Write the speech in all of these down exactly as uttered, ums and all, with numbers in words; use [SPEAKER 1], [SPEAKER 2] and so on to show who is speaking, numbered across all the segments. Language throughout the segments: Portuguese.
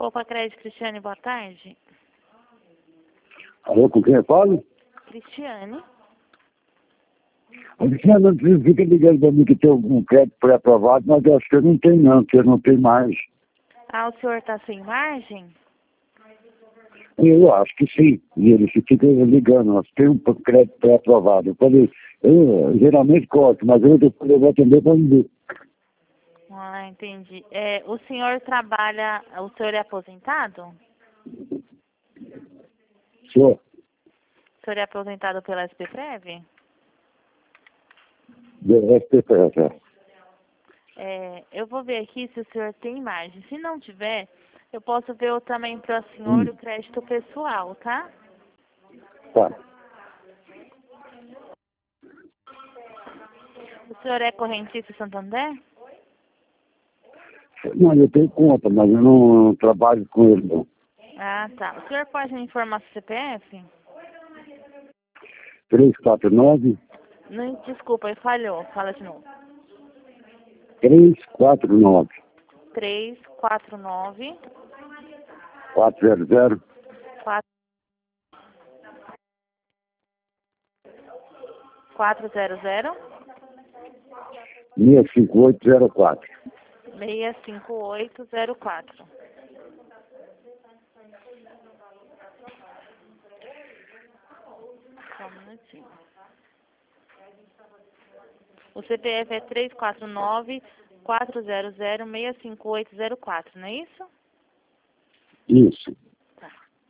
[SPEAKER 1] Opa, Crédito Cristiane, boa tarde.
[SPEAKER 2] Alô, com quem eu falo?
[SPEAKER 1] Cristiane.
[SPEAKER 2] A Cristiane fica ligando para mim que tem algum crédito pré-aprovado, mas eu acho que eu não tenho não, que eu não tenho mais.
[SPEAKER 1] Ah, o senhor está sem margem?
[SPEAKER 2] Eu acho que sim. E ele fica ligando, nós temos um crédito pré-aprovado. Eu falei, eu geralmente corto, mas eu depois eu vou atender para me ver.
[SPEAKER 1] Ah, entendi. É, o senhor trabalha, o senhor é aposentado?
[SPEAKER 2] Senhor,
[SPEAKER 1] O senhor é aposentado pela S P Prev?
[SPEAKER 2] do S P P F.
[SPEAKER 1] É, eu vou ver aqui se o senhor tem margem. Se não tiver, eu posso ver o- também para o senhor
[SPEAKER 2] Hum.
[SPEAKER 1] o crédito pessoal, tá?
[SPEAKER 2] Tá.
[SPEAKER 1] O senhor é correntista Santander?
[SPEAKER 2] Não, eu tenho conta, mas eu não trabalho com ele não.
[SPEAKER 1] Ah, tá. O senhor pode me informar seu C P F?
[SPEAKER 2] três quatro nove,
[SPEAKER 1] Não, desculpa, falhou. Fala de novo.
[SPEAKER 2] três quatro nove,
[SPEAKER 1] três quatro nove,
[SPEAKER 2] quatro zero zero,
[SPEAKER 1] quatro quatro zero zero,
[SPEAKER 2] seis cinco oito zero quatro.
[SPEAKER 1] seis cinco oito zero quatro. Só um minutinho. O C P F é três quatro nove, quatro zero zero, seis cinco oito zero quatro, não é isso?
[SPEAKER 2] Isso.
[SPEAKER 1] Tá.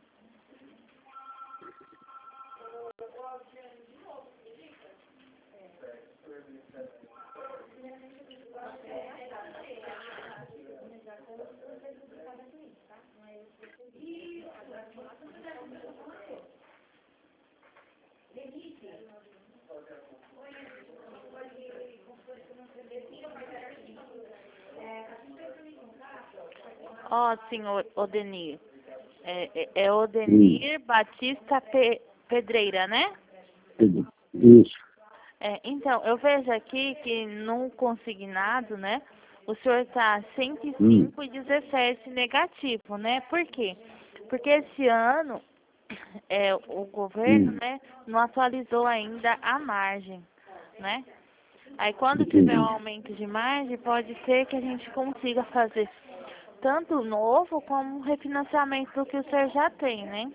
[SPEAKER 1] Ó, senhor Odenir. É, é, é Odenir
[SPEAKER 2] Hum.
[SPEAKER 1] Batista Pe- Pedreira, né?
[SPEAKER 2] Isso.
[SPEAKER 1] É, então, eu vejo aqui que no consignado, né, o senhor está cento e
[SPEAKER 2] Hum.
[SPEAKER 1] cinco e dezessete negativo, né? Por quê? Porque esse ano é, o governo,
[SPEAKER 2] Hum.
[SPEAKER 1] né, não atualizou ainda a margem, né? Aí quando tiver um
[SPEAKER 2] Entendi.
[SPEAKER 1] aumento de margem, pode ser que a gente consiga fazer tanto novo como um refinanciamento do que o senhor já tem, né?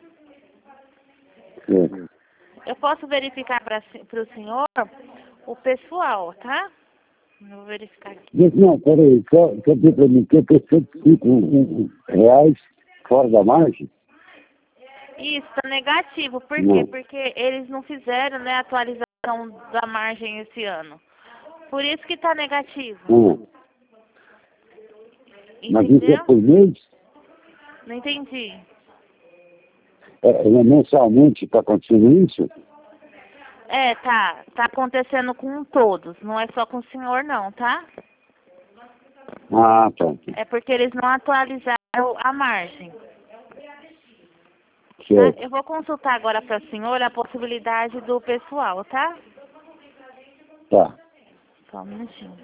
[SPEAKER 2] É.
[SPEAKER 1] Eu posso verificar para o senhor o pessoal, tá? Eu vou verificar aqui.
[SPEAKER 2] Mas, não, peraí, só, só dizer para mim que eu estou cento e cinco reais fora da margem?
[SPEAKER 1] Isso, tá negativo. Por quê?
[SPEAKER 2] Não.
[SPEAKER 1] Porque eles não fizeram, né, a atualização da margem esse ano. Por isso que tá negativo.
[SPEAKER 2] Não. Mas isso é
[SPEAKER 1] Entendeu?
[SPEAKER 2] por mês?
[SPEAKER 1] Não entendi.
[SPEAKER 2] É, é mensalmente está acontecendo isso?
[SPEAKER 1] É, tá. Tá acontecendo com todos. Não é só com o senhor, não, tá?
[SPEAKER 2] Ah, tá.
[SPEAKER 1] É porque eles não atualizaram a margem. Tá?
[SPEAKER 2] Certo.
[SPEAKER 1] Eu vou consultar agora para a senhora a possibilidade do pessoal, tá?
[SPEAKER 2] Tá.
[SPEAKER 1] Só um minutinho.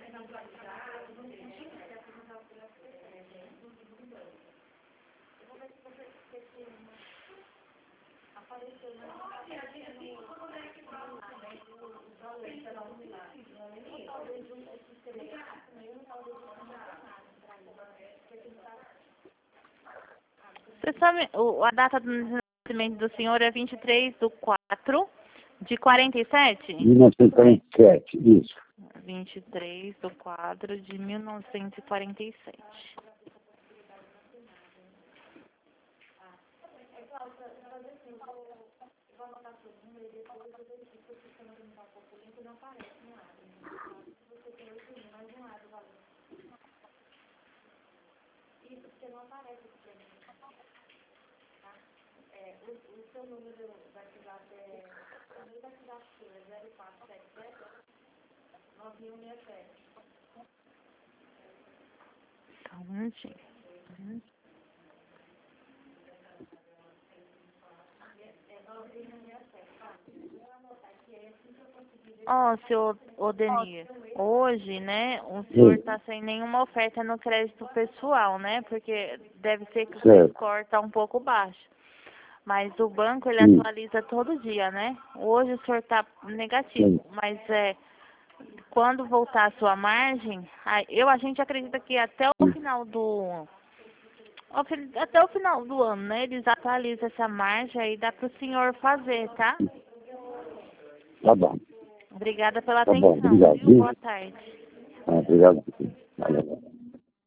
[SPEAKER 1] Você sabe, o- a data do nascimento do senhor é vinte e três de quatro de quarenta e sete?
[SPEAKER 2] mil novecentos e quarenta e sete, isso.
[SPEAKER 1] vinte e três de quatro de mil novecentos e quarenta e sete. Só um minutinho. Uhum. Ó, seu Odenir, hoje, né, o senhor
[SPEAKER 2] Sim.
[SPEAKER 1] está sem nenhuma oferta no crédito pessoal, né? Porque deve ser que o
[SPEAKER 2] Certo.
[SPEAKER 1] score está um pouco baixo. Mas o banco, ele
[SPEAKER 2] Sim.
[SPEAKER 1] atualiza todo dia, né? Hoje o senhor está
[SPEAKER 2] Sim.
[SPEAKER 1] negativo, mas é, quando voltar a sua margem, aí, eu, a gente acredita que até o
[SPEAKER 2] Sim.
[SPEAKER 1] final do... ao fi- Até o final do ano, né? Eles atualizam essa margem aí, dá para o senhor fazer, tá?
[SPEAKER 2] Tá bom.
[SPEAKER 1] Obrigada pela
[SPEAKER 2] Tá bom.
[SPEAKER 1] atenção,
[SPEAKER 2] Obrigado,
[SPEAKER 1] viu?
[SPEAKER 2] viu?
[SPEAKER 1] Boa tarde.
[SPEAKER 2] Ah, obrigado. Valeu.